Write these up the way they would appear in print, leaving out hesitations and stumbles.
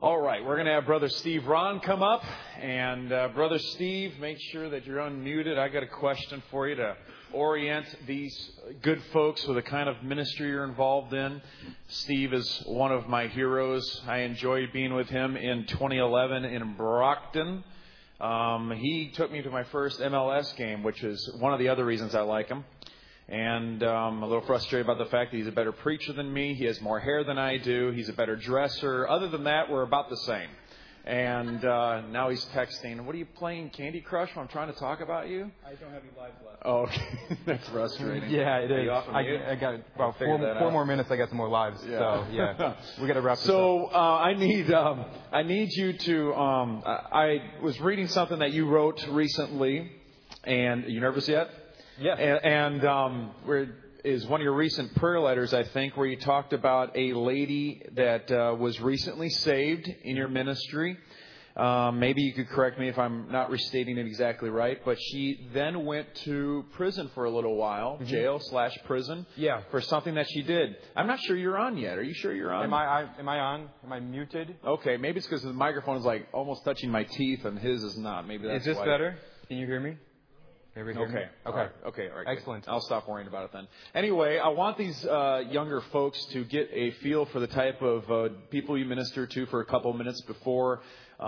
All right, we're going to have Brother Steve Ron come up. And Brother Steve, make sure that you're unmuted. I got a question for you to orient these good folks with the kind of ministry you're involved in. Steve is one of my heroes. I enjoyed being with him in 2011 in Brockton. He took me to my first MLS game, which is one of the other reasons I like him. And I'm a little frustrated about the fact that he's a better preacher than me. He has more hair than I do. He's a better dresser. Other than that, we're about the same. And now he's texting, "What are you playing, Candy Crush, when I'm trying to talk about you?" I don't have any lives left. Oh, okay. That's frustrating. Yeah, it is. I got about four more minutes. I got some more lives. Yeah. So, yeah, we got to wrap this up. So I need you to, I was reading something that you wrote recently. And are you nervous yet? Yeah. And where is one of your recent prayer letters, I think, where you talked about a lady that was recently saved in your ministry. Maybe you could correct me if I'm not restating it exactly right, but she then went to prison for a little while, jail/prison, for something that she did. I'm not sure you're on yet. Are you sure you're on? Am I on? Am I muted? Okay, maybe it's because the microphone is like almost touching my teeth and his is not. Maybe that's Is this why. better? Can you hear me? Okay. Okay. All right. Excellent. Good. I'll stop worrying about it then. Anyway, I want these younger folks to get a feel for the type of people you minister to for a couple of minutes before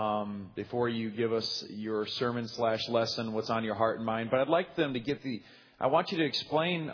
you give us your sermon/lesson, what's on your heart and mind. But I'd like them to I want you to explain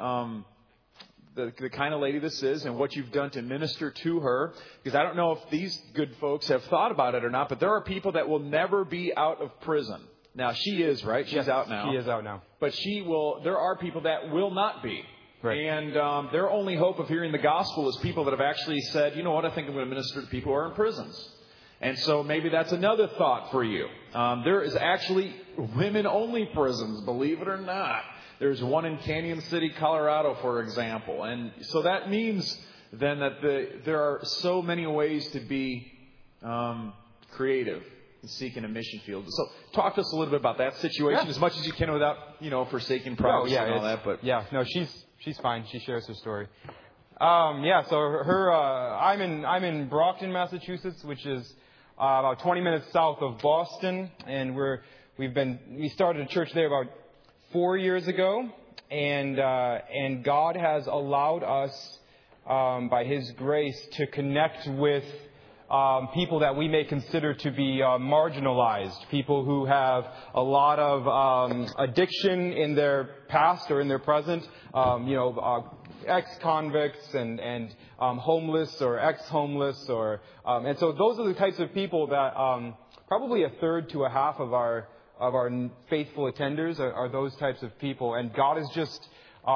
the kind of lady this is and what you've done to minister to her. Because I don't know if these good folks have thought about it or not, but there are people that will never be out of prison. Now, she is, right? She's out now. She is out now. But there are people that will not be. Right. And their only hope of hearing the gospel is people that have actually said, you know what, I think I'm going to minister to people who are in prisons. And so maybe that's another thought for you. There is actually women-only prisons, believe it or not. There's one in Canyon City, Colorado, for example. And so that means then that there are so many ways to be creative. Seeking a mission field. So talk to us a little bit about that situation as much as you can without, forsaking privacy and all that. But no, she's fine. She shares her story. So I'm in Brockton, Massachusetts, which is about 20 minutes south of Boston, and we started a church there about 4 years ago, and God has allowed us by His grace to connect with people that we may consider to be marginalized, people who have a lot of addiction in their past or in their present, ex-convicts and homeless or ex-homeless, and so those are the types of people that probably a third to a half of our faithful attenders are those types of people, and God is just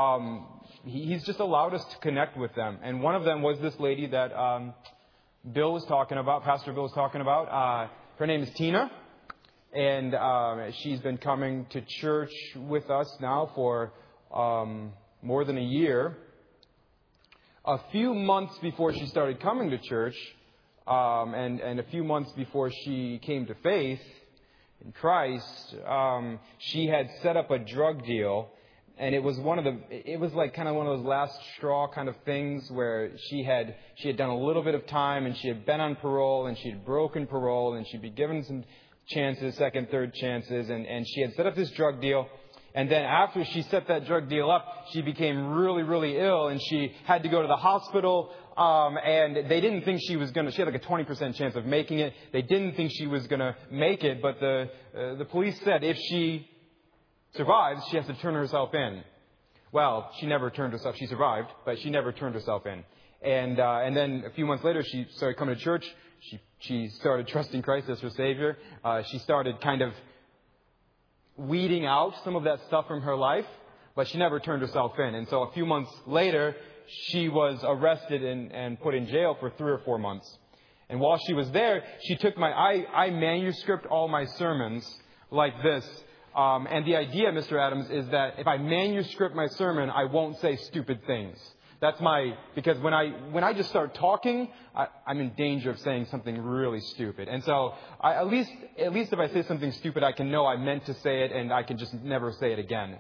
He's just allowed us to connect with them, and one of them was this lady that Bill was talking about, Pastor Bill was talking about. Her name is Tina, and she's been coming to church with us now for more than a year. A few months before she started coming to church, and a few months before she came to faith in Christ, she had set up a drug deal. And it was like kind of one of those last straw kind of things where she had done a little bit of time, and she had been on parole, and she had broken parole, and she'd be given some chances, second, third chances, and she had set up this drug deal. And then after she set that drug deal up, she became really, really ill, and she had to go to the hospital, and they didn't think she had like a 20% chance of making it. They didn't think she was going to make it, but the police said if she survives, she has to turn herself in. Well, she never turned herself. She survived, but she never turned herself in. And then a few months later, she started coming to church. She started trusting Christ as her Savior. She started kind of weeding out some of that stuff from her life, but she never turned herself in. And so a few months later, she was arrested and put in jail for 3 or 4 months. And while she was there, she took I manuscript all my sermons like this. And the idea, Mr. Adams, is that if I manuscript my sermon, I won't say stupid things. Because when I just start talking, I'm in danger of saying something really stupid. And so at least if I say something stupid, I can know I meant to say it, and I can just never say it again.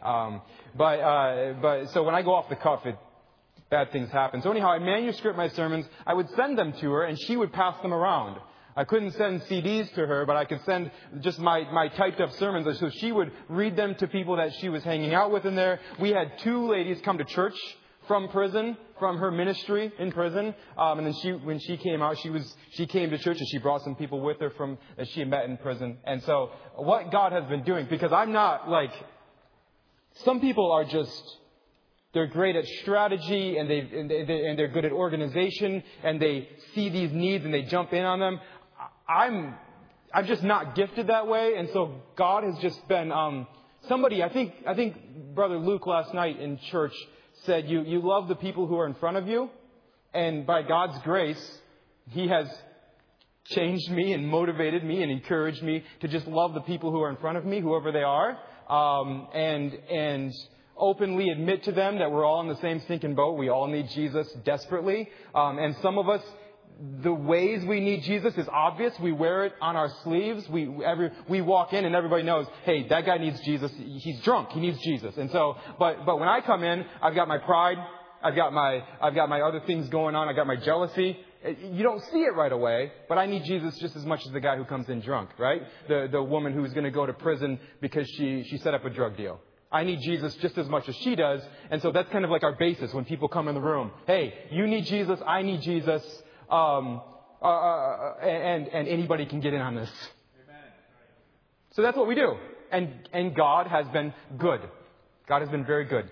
But so when I go off the cuff, bad things happen. So anyhow, I manuscript my sermons. I would send them to her, and she would pass them around. I couldn't send CDs to her, but I could send just my typed up sermons. So she would read them to people that she was hanging out with in there. We had 2 ladies come to church from prison, from her ministry in prison. And then when she came out, she came to church and she brought some people with her that she had met in prison. And so what God has been doing, because I'm not like, some people are just, they're great at strategy and they're good at organization and they see these needs and they jump in on them. I'm just not gifted that way. And so God has just been, somebody, I think Brother Luke last night in church said, you love the people who are in front of you. And by God's grace, He has changed me and motivated me and encouraged me to just love the people who are in front of me, whoever they are. And openly admit to them that we're all in the same stinking boat. We all need Jesus desperately. And some of us, the ways we need Jesus is obvious. We wear it on our sleeves. We walk in and everybody knows, hey, that guy needs Jesus. He's drunk. He needs Jesus. And so, but when I come in, I've got my pride. I've got my other things going on. I've got my jealousy. You don't see it right away, but I need Jesus just as much as the guy who comes in drunk, right? The woman who's going to go to prison because she set up a drug deal. I need Jesus just as much as she does. And so that's kind of like our basis when people come in the room. Hey, you need Jesus. I need Jesus. And anybody can get in on this. Amen. So that's what we do. And God has been good. God has been very good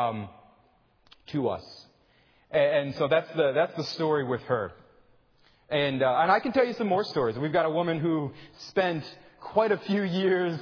to us. And so that's the story with her. And I can tell you some more stories. We've got a woman who spent quite a few years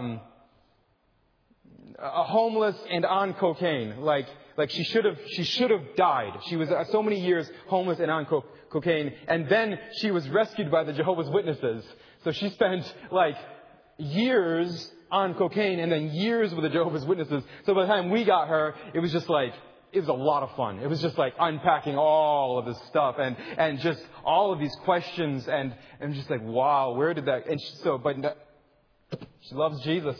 homeless and on cocaine. Like she should have died. She was so many years homeless and on cocaine, and then she was rescued by the Jehovah's Witnesses. So she spent like years on cocaine and then years with the Jehovah's Witnesses. So by the time we got her, it was just like, it was a lot of fun. It was just like unpacking all of this stuff and just all of these questions and just like, wow, where did that? And she loves Jesus.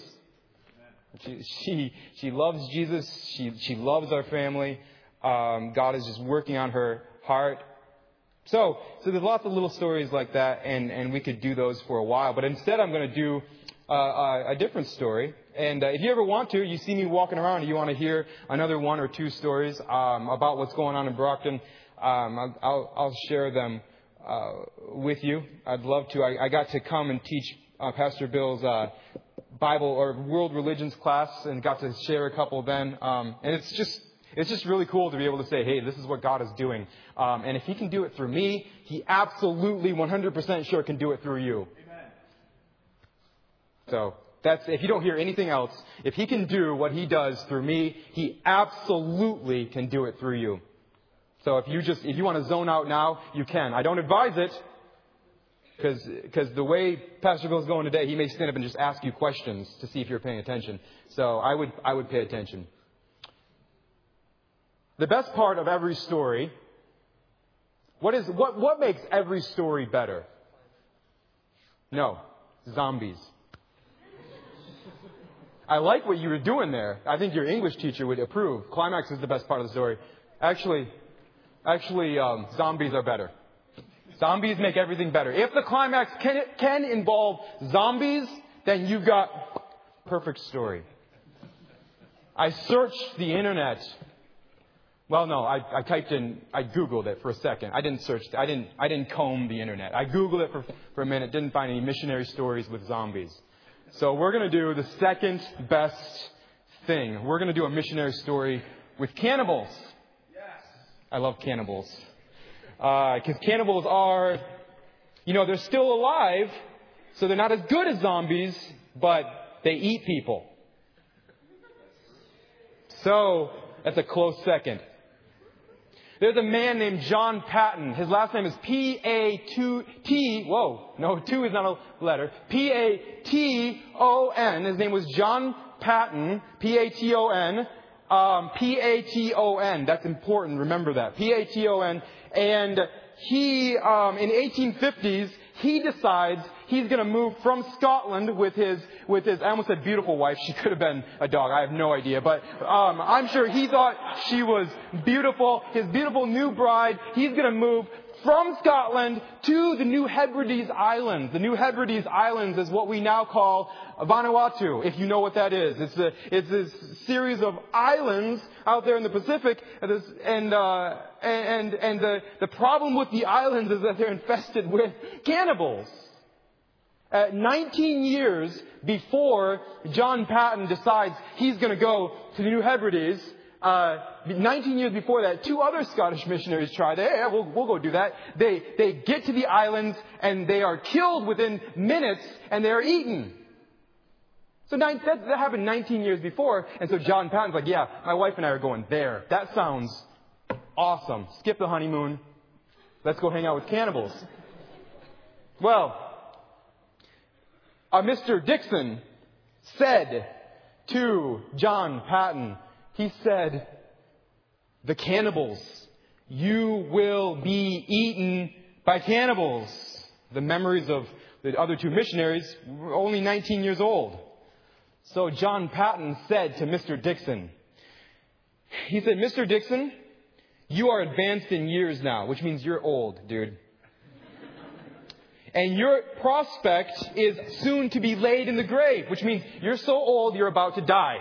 She loves Jesus. She loves our family. God is just working on her heart. So there's lots of little stories like that, and we could do those for a while. But instead, I'm going to do a different story. And if you ever want to, you see me walking around and you want to hear another 1 or 2 stories about what's going on in Brockton, I'll share them with you. I'd love to. I got to come and teach Pastor Bill's Bible or world religions class and got to share a couple then. And it's just really cool to be able to say, hey, this is what God is doing. And if He can do it through me, He absolutely 100% sure can do it through you. Amen. So that's, if you don't hear anything else, if He can do what He does through me, He absolutely can do it through you. So if you want to zone out now, you can. I don't advise it. Because the way Pastor Bill's going today, he may stand up and just ask you questions to see if you're paying attention. So I would pay attention. The best part of every story, what makes every story better? No, zombies. I like what you were doing there. I think your English teacher would approve. Climax is the best part of the story. Actually, zombies are better. Zombies make everything better. If the climax can involve zombies, then you've got perfect story. I searched the internet. Well, no, I Googled it for a second. I didn't comb the internet. I Googled it for a minute, didn't find any missionary stories with zombies. So we're going to do the second best thing. We're going to do a missionary story with cannibals. Yes. I love cannibals. Because cannibals are, they're still alive, so they're not as good as zombies, but they eat people. So, that's a close second. There's a man named John Patton. His last name is P-A-T. Whoa, no, 2 is not a letter. P-A-T-O-N. His name was John Patton. P-A-T-O-N. P-A-T-O-N. That's important. Remember that. P-A-T-O-N. And he, in 1850s, he decides he's going to move from Scotland with his, I almost said beautiful wife. She could have been a dog. I have no idea. But, I'm sure he thought she was beautiful. His beautiful new bride. He's going to move from Scotland to the New Hebrides Islands. The New Hebrides Islands is what we now call Vanuatu, if you know what that is. It's a series of islands out there in the Pacific, and the problem with the islands is that they're infested with cannibals. 19 years before John Paton decides he's going to go to the New Hebrides, 19 years before that, 2 other Scottish missionaries tried. Hey, we'll go do that. They get to the islands and they are killed within minutes and they are eaten. So that happened 19 years before, and so John Patton's like, yeah, my wife and I are going there. That sounds awesome. Skip the honeymoon. Let's go hang out with cannibals. Well, Mr. Dixon said to John Paton, he said, the cannibals, you will be eaten by cannibals. The memories of the other 2 missionaries were only 19 years old. So John Paton said to Mr. Dixon, he said, Mr. Dixon, you are advanced in years now, which means you're old, dude. And your prospect is soon to be laid in the grave, which means you're so old you're about to die.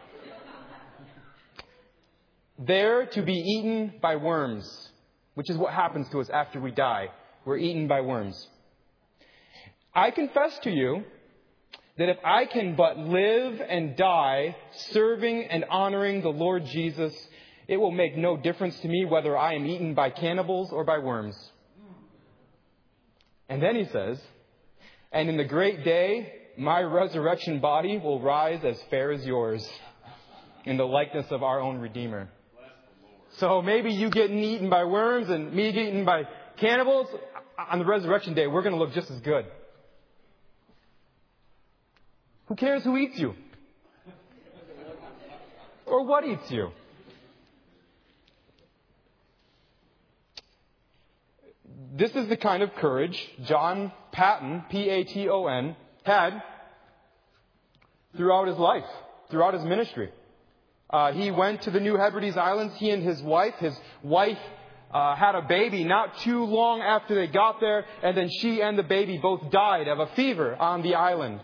There to be eaten by worms, which is what happens to us after we die. We're eaten by worms. I confess to you that if I can but live and die serving and honoring the Lord Jesus, it will make no difference to me whether I am eaten by cannibals or by worms. And then he says, and in the great day, my resurrection body will rise as fair as yours in the likeness of our own Redeemer. So maybe you getting eaten by worms and me getting eaten by cannibals. On the resurrection day, we're going to look just as good. Who cares who eats you? Or what eats you? This is the kind of courage John Paton, Paton, had throughout his life, throughout his ministry. He went to the New Hebrides Islands, he and his wife. His wife had a baby not too long after they got there, and then she and the baby both died of a fever on the island.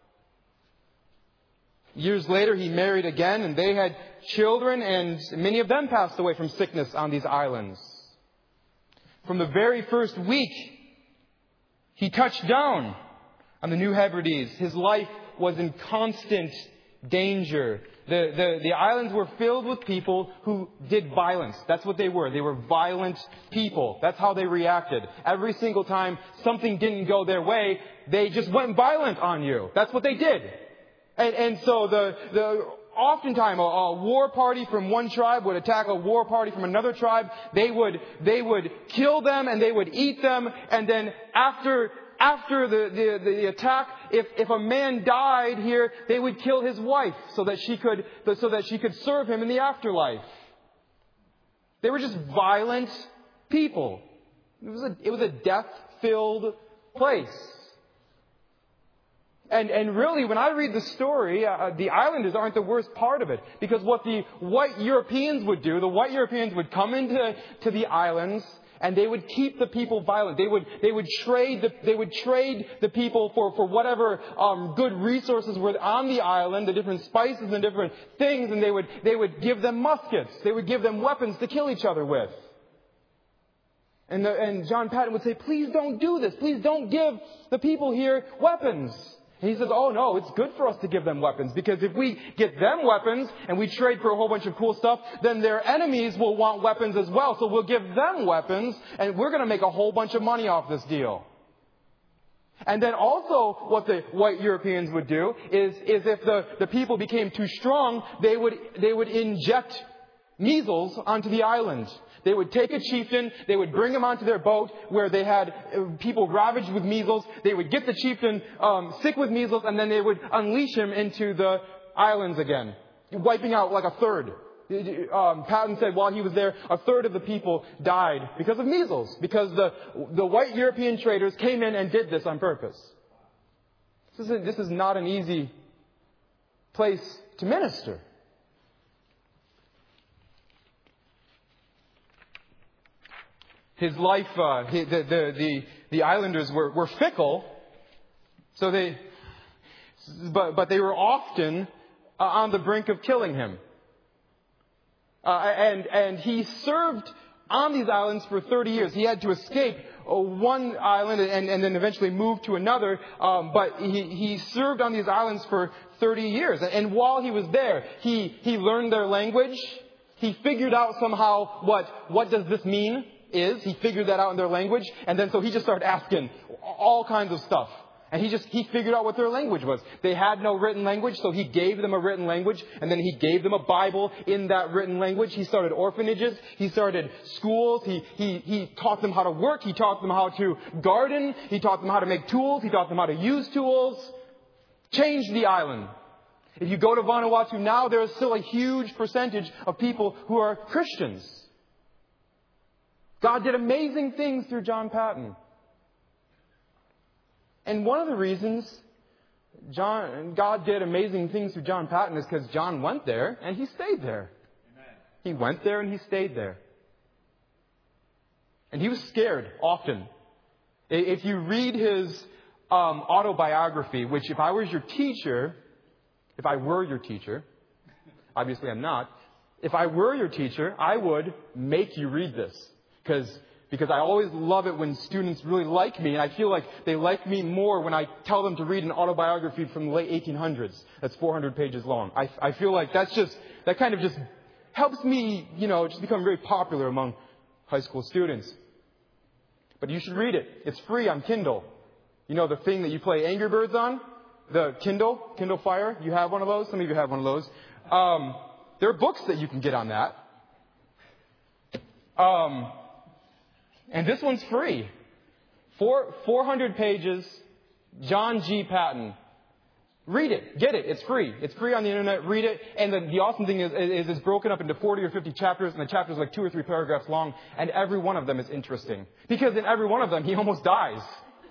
Years later, he married again, and they had children, and many of them passed away from sickness on these islands. From the very first week he touched down on the New Hebrides, his life was in constant danger. The islands were filled with people who did violence. That's what they were. They were violent people. That's how they reacted. Every single time something didn't go their way, they just went violent on you. That's what they did. And so oftentimes a war party from one tribe would attack a war party from another tribe. They would kill them and they would eat them. And then after the attack, if a man died here, they would kill his wife so that she could serve him in the afterlife. They were just violent people. It was a death-filled place. And really, when I read the story, the islanders aren't the worst part of it. Because what the white Europeans would do, the white Europeans would come into the islands and they would keep the people violent. They would trade the people for whatever good resources were on the island, the different spices and different things, and they would give them muskets. They would give them weapons to kill each other with. And John Paton would say, please don't do this. Please don't give the people here weapons. And he says, oh no, it's good for us to give them weapons, because if we get them weapons and we trade for a whole bunch of cool stuff, then their enemies will want weapons as well. So we'll give them weapons and we're going to make a whole bunch of money off this deal. And then also what the white Europeans would do is if the people became too strong, they would inject measles onto the island. They would take a chieftain, they would bring him onto their boat where they had people ravaged with measles. They would get the chieftain sick with measles, and then they would unleash him into the islands again, wiping out like a third. Paton said while he was there, a third of the people died because of measles, because the white European traders came in and did this on purpose. This is not an easy place to minister. his life, the islanders were fickle, so but they were often on the brink of killing him. And he served on these islands for 30 years. He had to escape one island and then eventually move to another. But he served on these islands for 30 years. And while he was there, he learned their language. He figured out somehow what does this mean is. He figured that out in their language. And then so he just started asking all kinds of stuff. And he figured out what their language was. They had no written language, so he gave them a written language, and then he gave them a Bible in that written language. He started orphanages. He started schools. He taught them how to work. He taught them how to garden. He taught them how to make tools. He taught them how to use tools. Changed the island. If you go to Vanuatu now, there is still a huge percentage of people who are Christians. God did amazing things through John Paton. And one of the reasons God did amazing things through John Paton is because John went there and he stayed there. Amen. He went there and he stayed there. And he was scared often. If you read his autobiography, which if I were your teacher, obviously I'm not, if I were your teacher, I would make you read this. Because I always love it when students really like me, and I feel like they like me more when I tell them to read an autobiography from the late 1800s that's 400 pages long. I feel like that kind of just helps me, just become very popular among high school students. But you should read it. It's free on Kindle. You know the thing that you play Angry Birds on? The Kindle Fire? You have one of those? Some of you have one of those. There are books that you can get on that. And this one's free. 400 pages, John G. Paton. Read it. Get it. It's free. It's free on the internet. Read it. And the awesome thing is it's broken up into 40 or 50 chapters, and the chapters are like 2 or 3 paragraphs long, and every one of them is interesting. Because in every one of them, he almost dies.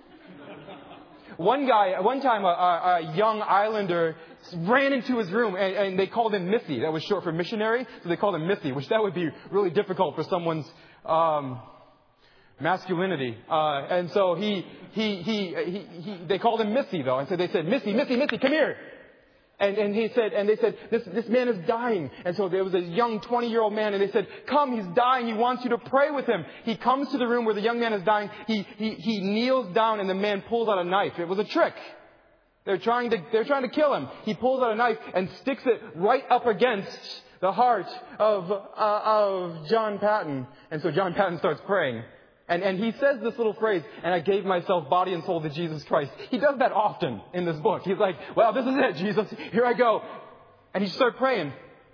One time, a young islander ran into his room, and they called him Missy. That was short for missionary, so they called him Missy, which that would be really difficult for someone's masculinity. And so they called him Missy though. And so they said, Missy, come here. And they said, this man is dying. And so there was a young 20-year-old man, and they said, come, he's dying. He wants you to pray with him. He comes to the room where the young man is dying. He kneels down, and the man pulls out a knife. It was a trick. They're trying to kill him. He pulls out a knife and sticks it right up against the heart of John Paton. And so John Paton starts praying. And he says this little phrase, and I gave myself body and soul to Jesus Christ. He does that often in this book. He's like, well, this is it, Jesus. Here I go. And he started praying.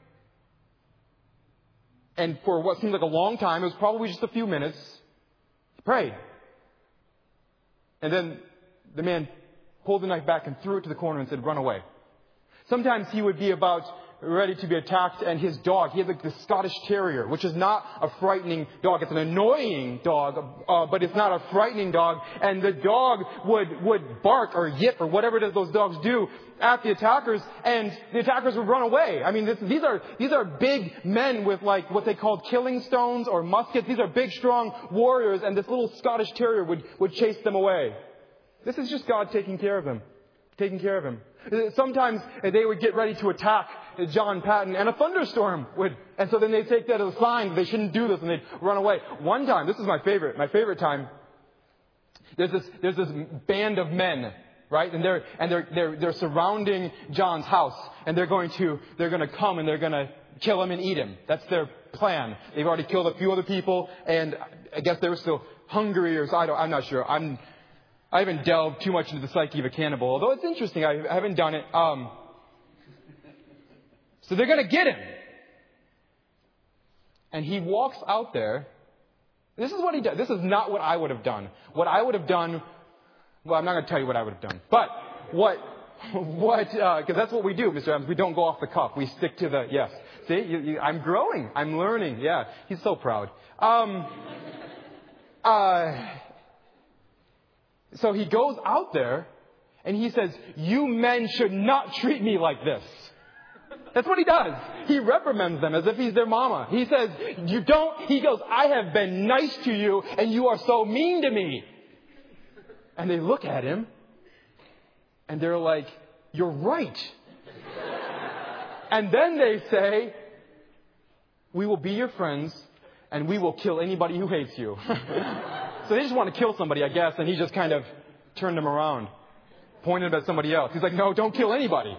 And for what seemed like a long time, it was probably just a few minutes, he prayed. And then the man pulled the knife back and threw it to the corner and said, run away. Sometimes he would be about ready to be attacked, and his dog, he had like the Scottish Terrier, which is not a frightening dog. It's an annoying dog, but it's not a frightening dog. And the dog would bark or yip or whatever it is those dogs do at the attackers, and the attackers would run away. I mean, these are big men with like what they called killing stones or muskets. These are big, strong warriors, and this little Scottish Terrier would chase them away. This is just God taking care of them. Sometimes they would get ready to attack John Paton, and a thunderstorm would, and so then they'd take that as a sign that they shouldn't do this, and they'd run away. One time, this is my favorite time. There's this band of men, right? And they're surrounding John's house, and they're going to come and they're going to kill him and eat him. That's their plan. They've already killed a few other people, and I guess they were still hungry, or so I'm not sure. I haven't delved too much into the psyche of a cannibal, although it's interesting. I haven't done it. So they're going to get him. And he walks out there. This is what he does. This is not what I would have done. What I would have done, well, I'm not going to tell you what I would have done. But because that's what we do, Mr. Adams. We don't go off the cuff. We stick to the, yes. See, I'm growing. I'm learning. Yeah, he's so proud. So he goes out there and he says, you men should not treat me like this. That's what he does. He reprimands them as if he's their mama. He says, he goes, I have been nice to you and you are so mean to me. And they look at him and they're like, you're right. And then they say, we will be your friends and we will kill anybody who hates you. So they just want to kill somebody, I guess. And he just kind of turned them around, pointed at somebody else. He's like, no, don't kill anybody.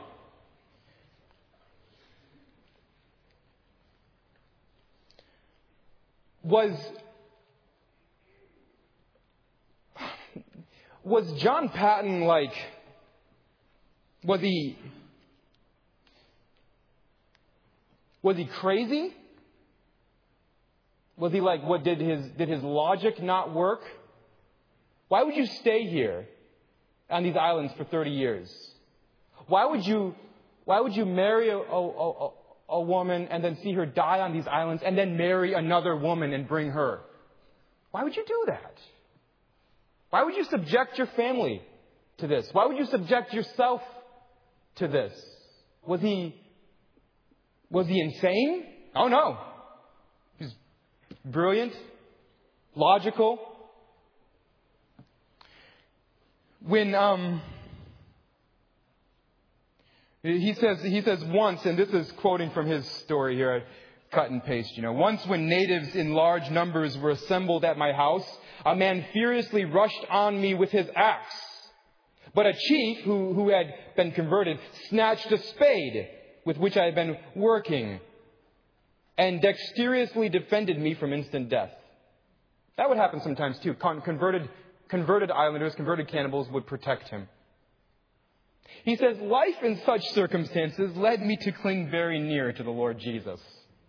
Was John Patton like, was he crazy? Was he like, did his logic not work? Why would you stay here on these islands for 30 years? Why would you marry a woman and then see her die on these islands and then marry another woman and bring her? Why would you do that? Why would you subject your family to this? Why would you subject yourself to this? Was he insane? Oh no. He's brilliant, logical. When he says once, and this is quoting from his story here, I cut and paste, once when natives in large numbers were assembled at my house, a man furiously rushed on me with his axe. But a chief who had been converted snatched a spade with which I had been working and dexterously defended me from instant death. That would happen sometimes too. Converted islanders, converted cannibals would protect him. He says, life in such circumstances led me to cling very near to the Lord Jesus.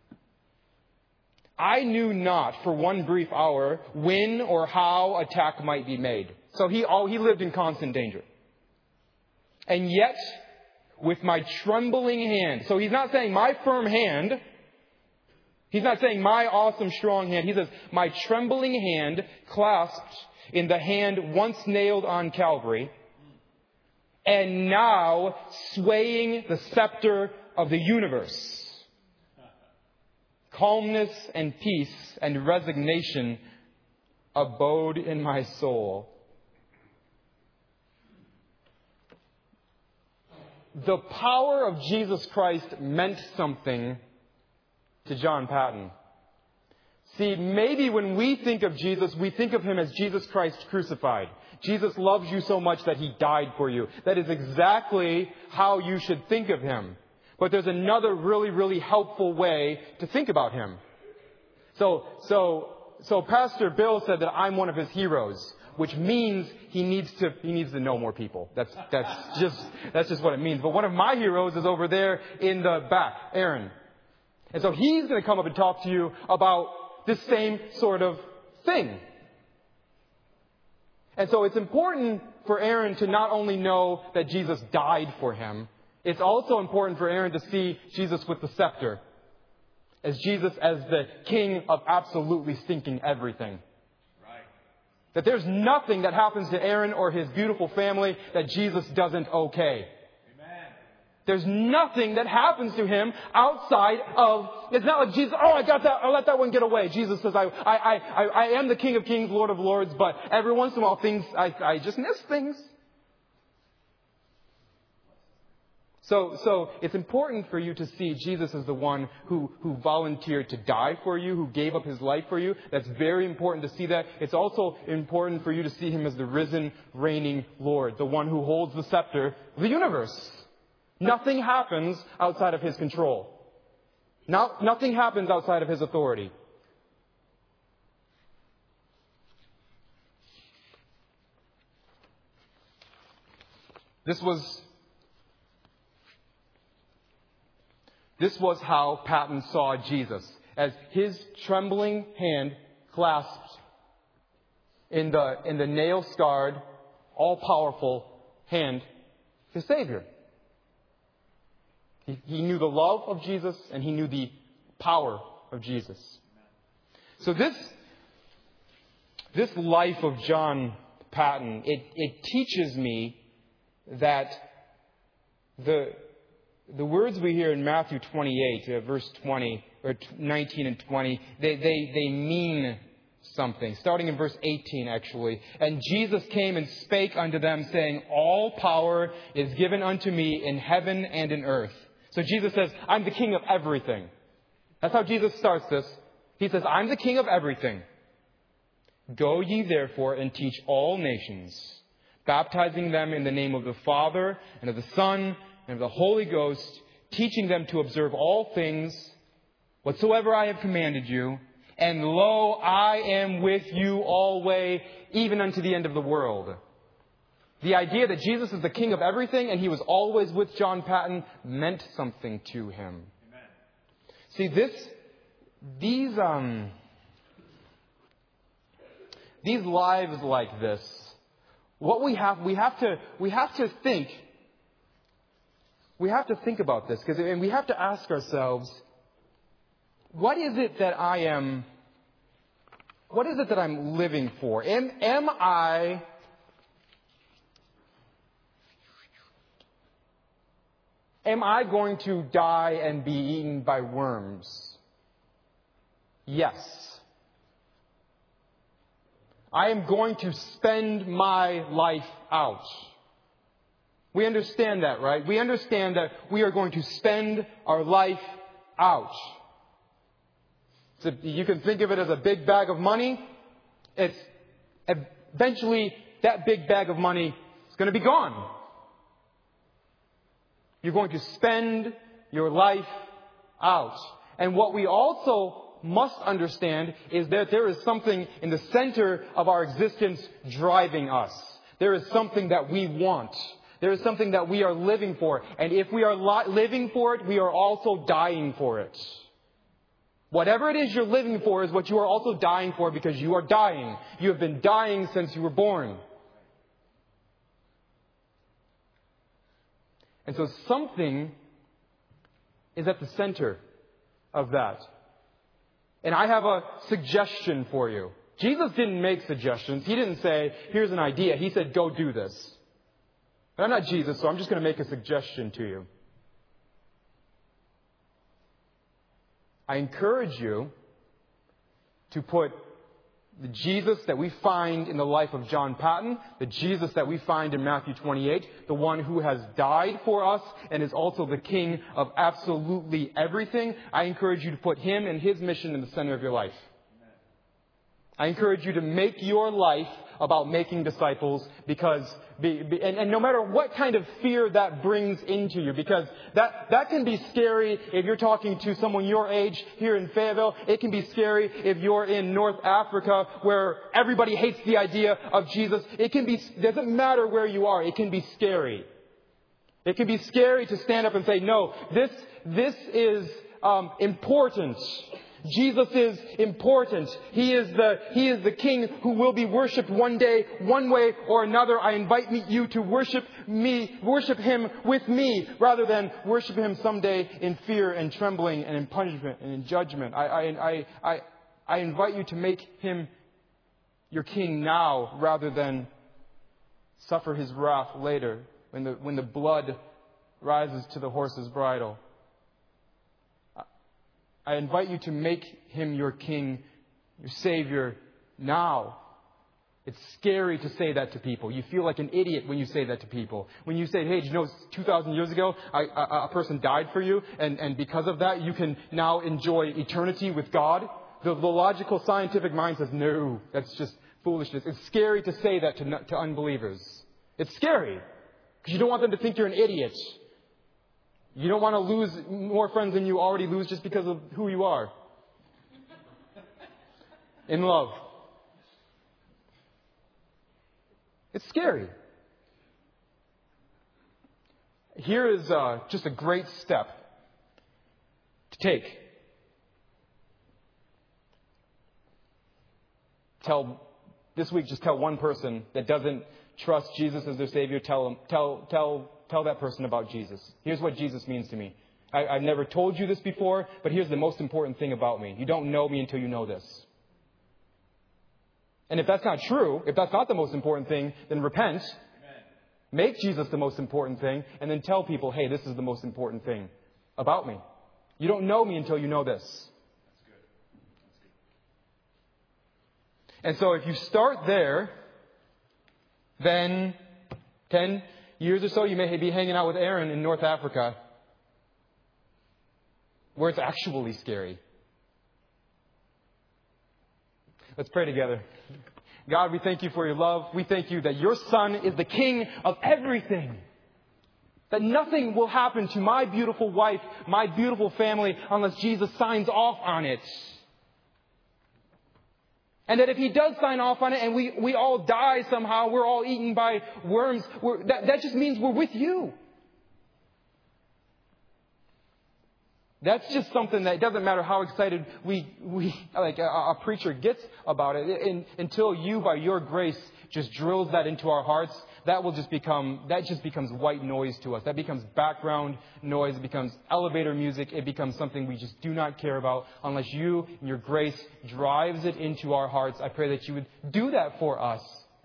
I knew not for one brief hour when or how attack might be made. So he lived in constant danger. And yet, with my trembling hand, so he's not saying my firm hand, he's not saying my awesome strong hand, he says my trembling hand clasped in the hand once nailed on Calvary, and now swaying the scepter of the universe. Calmness and peace and resignation abode in my soul. The power of Jesus Christ meant something to John Patton. See, maybe when we think of Jesus, we think of him as Jesus Christ crucified. Jesus loves you so much that he died for you. That is exactly how you should think of him. But there's another really, really helpful way to think about him. So Pastor Bill said that I'm one of his heroes, which means he needs to know more people. That's just what it means. But one of my heroes is over there in the back, Aaron. And so he's going to come up and talk to you about this same sort of thing. And so it's important for Aaron to not only know that Jesus died for him, it's also important for Aaron to see Jesus with the scepter. As Jesus as the king of absolutely stinking everything. Right. That there's nothing that happens to Aaron or his beautiful family that Jesus doesn't okay. Amen. There's nothing that happens to him outside of, it's not like Jesus, I got that, I'll let that one get away. Jesus says, I am the King of Kings, Lord of Lords, but every once in a while I just miss things. So it's important for you to see Jesus as the one who volunteered to die for you, who gave up his life for you. That's very important to see that. It's also important for you to see him as the risen, reigning Lord, the one who holds the scepter of the universe. Nothing happens outside of his control. Nothing happens outside of his authority. This was how Patton saw Jesus, as his trembling hand clasped in the nail-scarred, all-powerful hand, his Savior. He knew the love of Jesus and he knew the power of Jesus. So this life of John Patton, it teaches me that the words we hear in Matthew 28, verse 20, or 19 and 20, they mean something. Starting in verse 18, actually. And Jesus came and spake unto them, saying, All power is given unto me in heaven and in earth. So Jesus says, I'm the king of everything. That's how Jesus starts this. He says, I'm the king of everything. Go ye therefore and teach all nations, baptizing them in the name of the Father and of the Son and of the Holy Ghost, teaching them to observe all things whatsoever I have commanded you. And lo, I am with you always, even unto the end of the world. The idea that Jesus is the king of everything and he was always with John Paton meant something to him. Amen. See, these lives like this, what we have to think about this, and we have to ask ourselves, what is it that I'm living for? Am I going to die and be eaten by worms? Yes. I am going to spend my life out. We understand that, right? We understand that we are going to spend our life out. So you can think of it as a big bag of money. It's eventually that big bag of money is going to be gone. You're going to spend your life out. And what we also must understand is that there is something in the center of our existence driving us. There is something that we want. There is something that we are living for. And if we are living for it, we are also dying for it. Whatever it is you're living for is what you are also dying for, because you are dying. You have been dying since you were born. And so something is at the center of that. And I have a suggestion for you. Jesus didn't make suggestions. He didn't say, here's an idea. He said, go do this. But I'm not Jesus, so I'm just going to make a suggestion to you. I encourage you to put the Jesus that we find in the life of John Paton, the Jesus that we find in Matthew 28, the one who has died for us and is also the king of absolutely everything. I encourage you to put him and his mission in the center of your life. I encourage you to make your life about making disciples, because and no matter what kind of fear that brings into you, because that can be scary if you're talking to someone your age here in Fayetteville. It can be scary if you're in North Africa where everybody hates the idea of Jesus. Doesn't matter where you are, it can be scary. It can be scary to stand up and say, no, this is important. Jesus is important. He is the King who will be worshipped one day, one way or another. I invite you to worship Him with me, rather than worship Him someday in fear and trembling and in punishment and in judgment. I invite you to make Him your King now, rather than suffer His wrath later, when the blood rises to the horse's bridle. I invite you to make Him your King, your Savior, now. It's scary to say that to people. You feel like an idiot when you say that to people. When you say, hey, did you know 2,000 years ago a person died for you, and because of that you can now enjoy eternity with God? The logical scientific mind says, no, that's just foolishness. It's scary to say that to unbelievers. It's scary, because you don't want them to think you're an idiot. You don't want to lose more friends than you already lose just because of who you are. In love. It's scary. Here is just a great step to take. This week, just tell one person that doesn't trust Jesus as their Savior. Tell that person about Jesus. Here's what Jesus means to me. I've never told you this before, but here's the most important thing about me. You don't know me until you know this. And if that's not true, if that's not the most important thing, then repent. Amen. Make Jesus the most important thing, and then tell people, hey, this is the most important thing about me. You don't know me until you know this. And so if you start there, then 10 years or so, you may be hanging out with Aaron in North Africa, where it's actually scary. Let's pray together. God, we thank you for your love. We thank you that your Son is the King of everything. That nothing will happen to my beautiful wife, my beautiful family, unless Jesus signs off on it. And that if He does sign off on it and we all die somehow, we're all eaten by worms, that just means we're with you. That's just something that it doesn't matter how excited we like a preacher gets about it, until you, by your grace, just drills that into our hearts. That just becomes white noise to us. That becomes background noise. It becomes elevator music. It becomes something we just do not care about unless you, in your grace, drives it into our hearts. I pray that you would do that for us.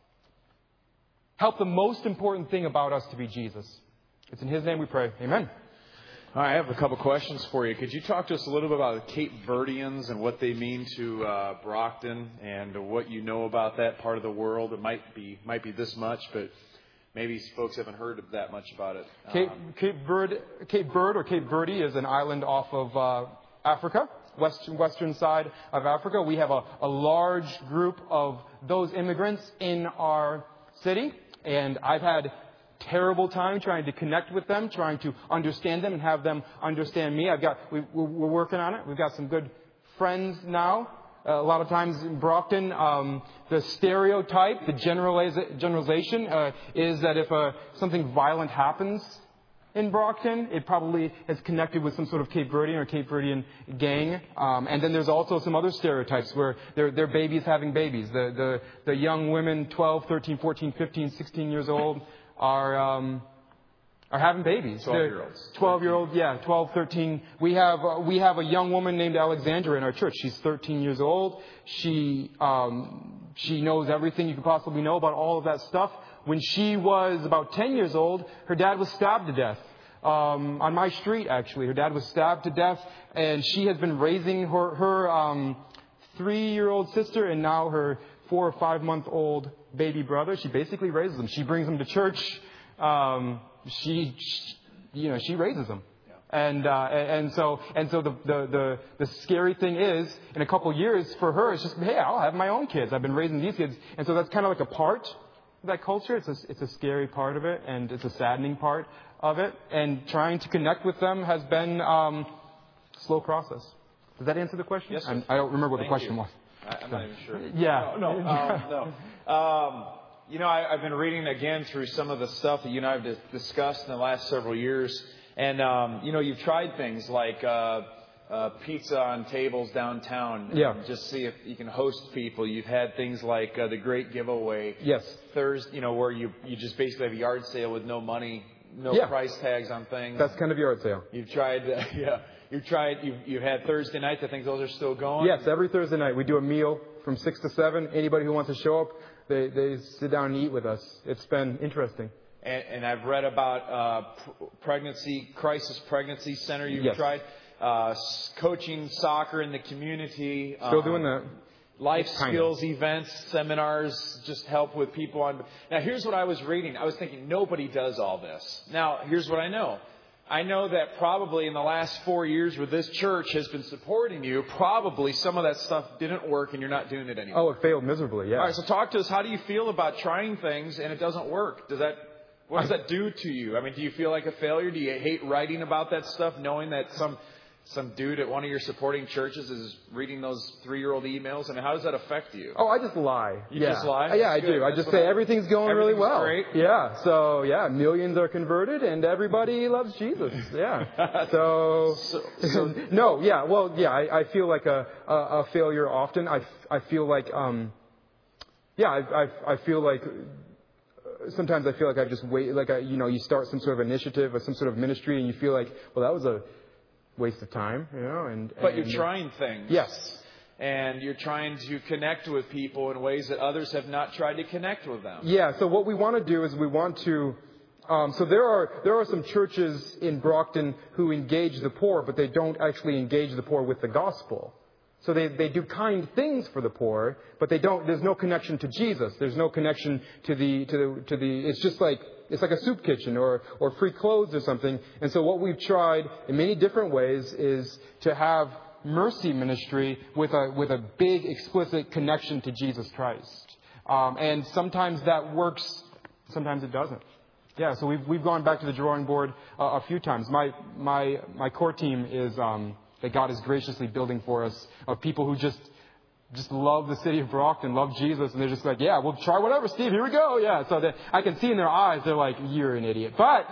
Help the most important thing about us to be Jesus. It's in His name we pray. Amen. I have a couple questions for you. Could you talk to us a little bit about the Cape Verdeans and what they mean to Brockton and what you know about that part of the world? It might be this much, but maybe folks haven't heard that much about it. Cape Verde is an island off of Africa, western side of Africa. We have a large group of those immigrants in our city, and I've had terrible time trying to connect with them, trying to understand them and have them understand me. We're working on it. We've got some good friends now. A lot of times in Brockton, the stereotype, the generalization is that if something violent happens in Brockton, it probably is connected with some sort of Cape Verdean or Cape Verdean gang. And then there's also some other stereotypes where they're babies having babies. The young women, 12, 13, 14, 15, 16 years old, are having babies. 12-year-olds. 12-year-old, yeah, 12, 13. We have a young woman named Alexandra in our church. She's 13 years old. She knows everything you could possibly know about all of that stuff. When she was about 10 years old, her dad was stabbed to death. On my street, actually. Her dad was stabbed to death, and she has been raising her 3-year-old sister and now her 4 or 5 month old baby brother. She basically raises them. She brings them to church. She raises them. Yeah. And so the scary thing is, in a couple years for her, it's just, hey, I'll have my own kids. I've been raising these kids. And so that's kind of like a part of that culture. It's a scary part of it, and it's a saddening part of it. And trying to connect with them has been a slow process. Does that answer the question? Yes, sir. I don't remember what the question was. I'm not even sure. Yeah. No. I've been reading again through some of the stuff that you and I have discussed in the last several years. And, you've tried things like pizza on tables downtown. Yeah. Just see if you can host people. You've had things like the Great Giveaway. Yes. Thursday, where you just basically have a yard sale with no money, no price tags on things. That's kind of yard sale. You've tried, You've had Thursday nights. I think those are still going. Yes, every Thursday night we do a meal from 6 to 7. Anybody who wants to show up, they sit down and eat with us. It's been interesting. And I've read about crisis pregnancy center you've tried. Coaching soccer in the community. Still doing that. Life skills events, seminars, just help with people on. Now, here's what I was reading. I was thinking, nobody does all this. Now, here's what I know. I know that probably in the last 4 years where this church has been supporting you, probably some of that stuff didn't work and you're not doing it anymore. Oh, it failed miserably, yeah. All right, so talk to us. How do you feel about trying things and it doesn't work? What does that do to you? I mean, do you feel like a failure? Do you hate writing about that stuff, knowing that some dude at one of your supporting churches is reading those 3-year-old emails? I mean, how does that affect you? Oh, I just lie. You just lie? Yeah, I do. I just say everything's going really well. Great. Yeah. So, millions are converted and everybody loves Jesus. Yeah. I feel like a failure often. I feel like, I feel like sometimes I feel like I just wait, you start some sort of initiative or some sort of ministry and you feel like, well, that was a waste of time, But you're trying things. Yes. And you're trying to connect with people in ways that others have not tried to connect with them. Yeah, so what we want to do is we want to So there are some churches in Brockton who engage the poor, but they don't actually engage the poor with the gospel. So they do kind things for the poor, but there's no connection to Jesus. There's no connection to the, it's just like, it's like a soup kitchen or free clothes or something. And so what we've tried in many different ways is to have mercy ministry with a big explicit connection to Jesus Christ. And sometimes that works, sometimes it doesn't. Yeah, so we've gone back to the drawing board a few times. My core team is that God is graciously building for us of people who just love the city of Brockton, love Jesus, and they're just like, yeah, we'll try whatever, Steve, here we go. Yeah, so I can see in their eyes, they're like, you're an idiot. But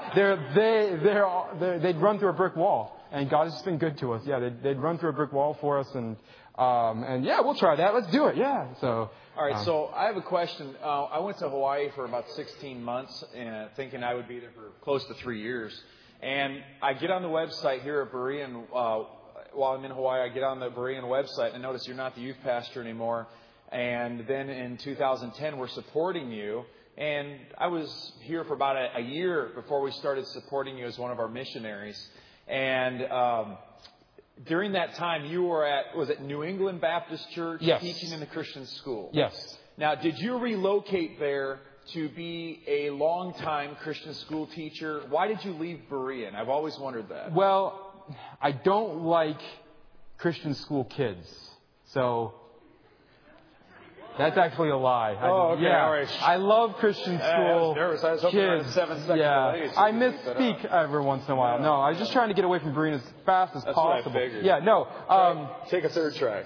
they'd run through a brick wall, and God has just been good to us. Yeah, they'd run through a brick wall for us, and yeah, we'll try that. Let's do it. Yeah. So. All right. So I have a question. I went to Hawaii for about 16 months, thinking I would be there for close to 3 years, and I get on the website here at Berean. While I'm in Hawaii, I get on the Berean website and notice you're not the youth pastor anymore. And then in 2010, we're supporting you. And I was here for about a year before we started supporting you as one of our missionaries. And during that time, you were was it New England Baptist Church? Yes. Teaching in the Christian school? Yes. Now, did you relocate there to be a long-time Christian school teacher? Why did you leave Berean? I've always wondered that. Well, I don't like Christian school kids. So that's actually a lie. Oh, okay. Yeah, all right. I love Christian school I was nervous. I was hoping kids. on 7 seconds Yeah, delay, so I you could pick that misspeak up. every once in a while. No, I was just trying to get away from Berean as fast as That's what I possible. figured. Yeah, no. Take a third track.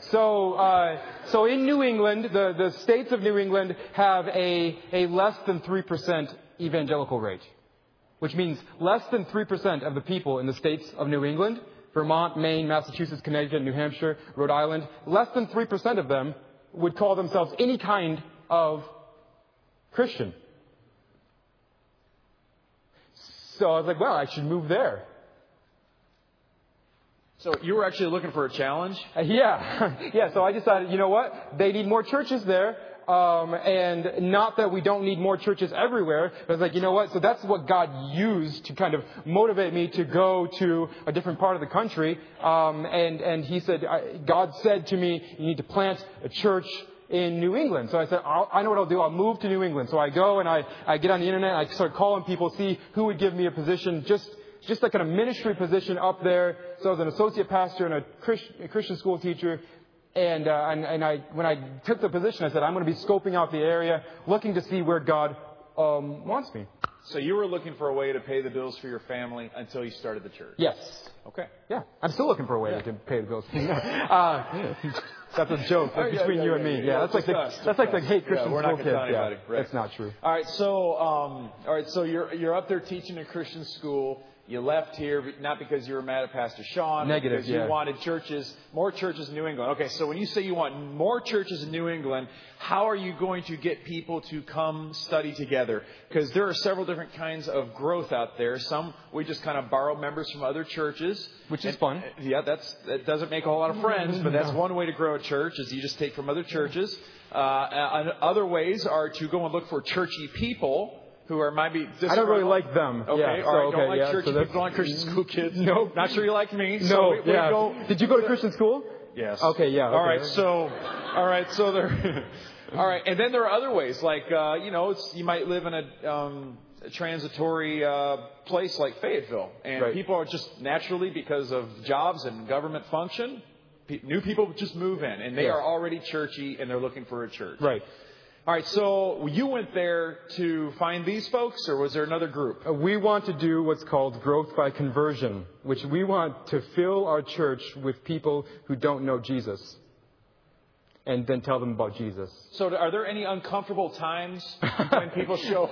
So in New England, the states of New England have a less than 3% evangelical rate, which means less than 3% of the people in the states of New England, Vermont, Maine, Massachusetts, Connecticut, New Hampshire, Rhode Island, less than 3% of them would call themselves any kind of Christian. So I was like, well, I should move there. So you were actually looking for a challenge? Yeah. So I decided, you know what? They need more churches there. And not that we don't need more churches everywhere, but it's like, you know what? So that's what God used to kind of motivate me to go to a different part of the country. And He said, God said to me, you need to plant a church in New England. So I said, I know what I'll do. I'll move to New England. So I go and I get on the internet. I start calling people, see who would give me a position, just like a ministry position up there. So I was an associate pastor and a Christian school teacher. And when I took the position, I said, I'm going to be scoping out the area, looking to see where God wants me. So you were looking for a way to pay the bills for your family until you started the church? Yes. Okay. Yeah. I'm still looking for a way to pay the bills. That's a joke between you and me. Yeah. That's like the hate Christian school kids. Yeah. Right. That's not true. All right. So you're up there teaching a Christian school. You left here not because you were mad at Pastor Sean, but because you wanted more churches in New England. Okay, so when you say you want more churches in New England, how are you going to get people to come study together? Because there are several different kinds of growth out there. Some we just kind of borrow members from other churches, which is fun. Yeah, that doesn't make a whole lot of friends, but that's one way to grow a church is you just take from other churches. Other ways are to go and look for churchy people who are maybe I don't really like them. Okay, yeah, all right. Don't like yeah, church people, don't like Christian school kids. No. Not sure you like me. No, so we go. Did you go to Christian school? Yes. Okay, yeah. Okay. All right, so there. All right, and then there are other ways, like you might live in a transitory place like Fayetteville, and people are just naturally because of jobs and government function, new people just move in, and they are already churchy, and they're looking for a church. Right. All right, so you went there to find these folks, or was there another group? We want to do what's called growth by conversion, which we want to fill our church with people who don't know Jesus, and then tell them about Jesus. So are there any uncomfortable times when people show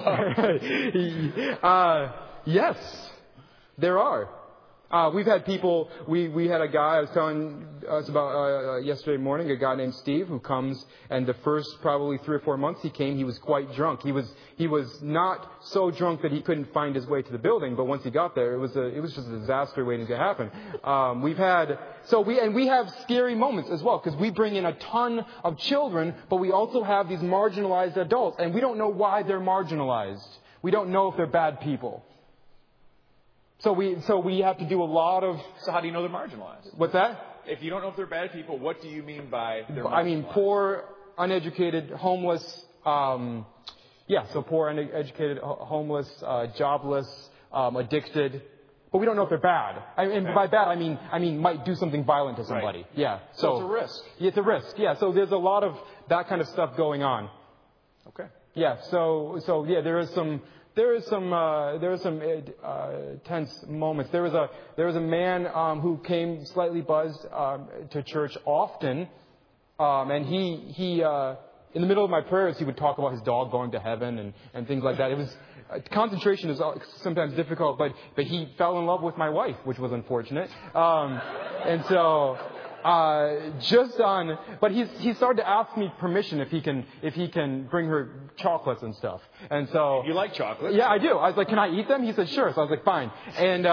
up? Yes, there are. We've had people, we had a guy I was telling us about yesterday morning, a guy named Steve who comes, and the first probably 3 or 4 months he came, he was quite drunk. He was not so drunk that he couldn't find his way to the building, but once he got there, it was just a disaster waiting to happen. We have scary moments as well, because we bring in a ton of children, but we also have these marginalized adults, and we don't know why they're marginalized. We don't know if they're bad people. So we have to do a lot of... So how do you know they're marginalized? What's that? If you don't know if they're bad people, what do you mean by they're marginalized? I mean, poor, uneducated, homeless. So poor, uneducated, homeless, jobless, addicted. But we don't know if they're bad. And by bad, I mean might do something violent to somebody. Right. Yeah. So it's a risk. It's a risk. Yeah. So there's a lot of that kind of stuff going on. Okay. Yeah. So there is some tense moments. There was a man who came slightly buzzed to church often, and he in the middle of my prayers he would talk about his dog going to heaven and things like that. It was concentration is sometimes difficult, but he fell in love with my wife, which was unfortunate, and so. But he started to ask me permission if he can bring her chocolates and stuff. And so. You like chocolate? Yeah, I do. I was like, can I eat them? He said, sure. So I was like, fine. And,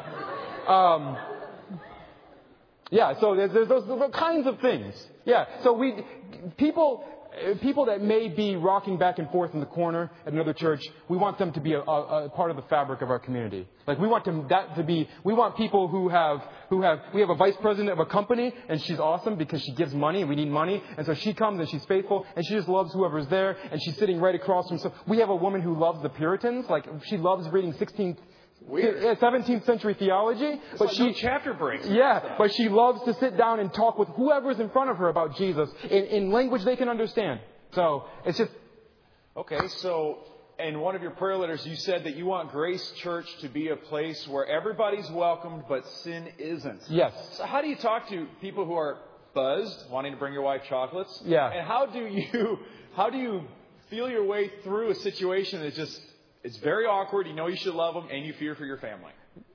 so there's those kinds of things. Yeah. So people that may be rocking back and forth in the corner at another church, we want them to be a part of the fabric of our community. Like we want people who we have a vice president of a company and she's awesome because she gives money. We need money. And so she comes and she's faithful and she just loves whoever's there and she's sitting right across from. So we have a woman who loves the Puritans. Like she loves reading 17th century theology, but she chapter breaks. Yeah, but she loves to sit down and talk with whoever's in front of her about Jesus in language they can understand. So it's just okay. So in one of your prayer letters, you said that you want Grace Church to be a place where everybody's welcomed, but sin isn't. Yes. So how do you talk to people who are buzzed, wanting to bring your wife chocolates? Yeah. And how do you feel your way through a situation that's just it's very awkward. You know you should love them, and you fear for your family.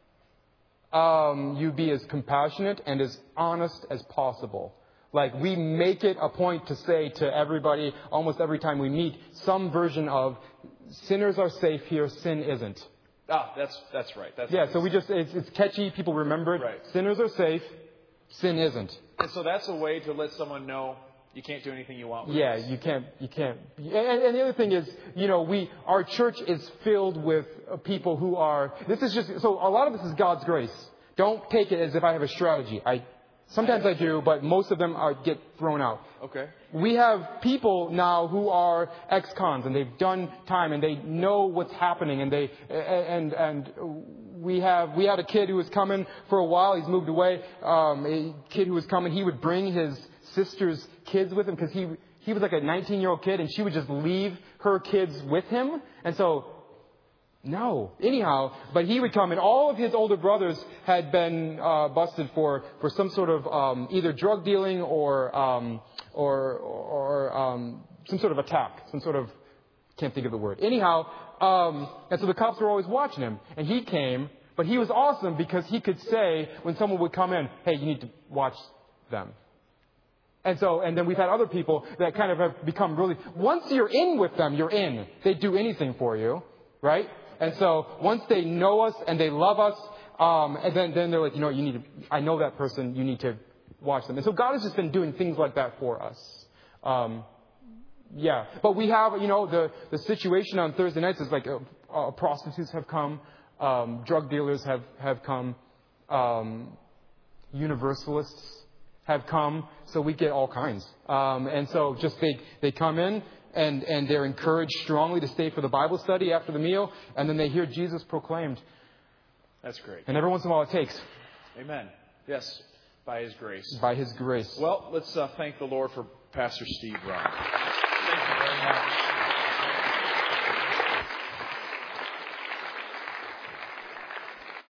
You be as compassionate and as honest as possible. Like we make it a point to say to everybody, almost every time we meet, some version of sinners are safe here, sin isn't. That's right. So it's catchy. People remember it. Right. Sinners are safe, sin isn't. And so that's a way to let someone know. You can't do anything you want with this. You can't. And the other thing is, our church is filled with people who are, so a lot of this is God's grace. Don't take it as if I have a strategy. Sometimes I do, but most of them get thrown out. Okay. We have people now who are ex-cons and they've done time and they know what's happening and we had a kid who was coming for a while. He's moved away. A kid who was coming, he would bring his sister's kids with him because he was like a 19-year-old kid and she would just leave her kids with him. And so, no. Anyhow, but he would come and all of his older brothers had been busted for some sort of either drug dealing or some sort of attack. Some sort of, can't think of the word. Anyhow, and so the cops were always watching him. And he came, but he was awesome because he could say when someone would come in, hey, you need to watch them. And then we've had other people that kind of have become really, once you're in with them, you're in. They do anything for you, right? And so once they know us and they love us, and then they're like, I know that person, you need to watch them. And so God has just been doing things like that for us. But we have, the situation on Thursday nights is like prostitutes have come, drug dealers have come, universalists have come, so we get all kinds. And so just they come in and they're encouraged strongly to stay for the Bible study after the meal, and then they hear Jesus proclaimed. That's great. And every once in a while it takes. Amen. Yes, by His grace. By His grace. Well, let's thank the Lord for Pastor Steve Ron. Thank you very much.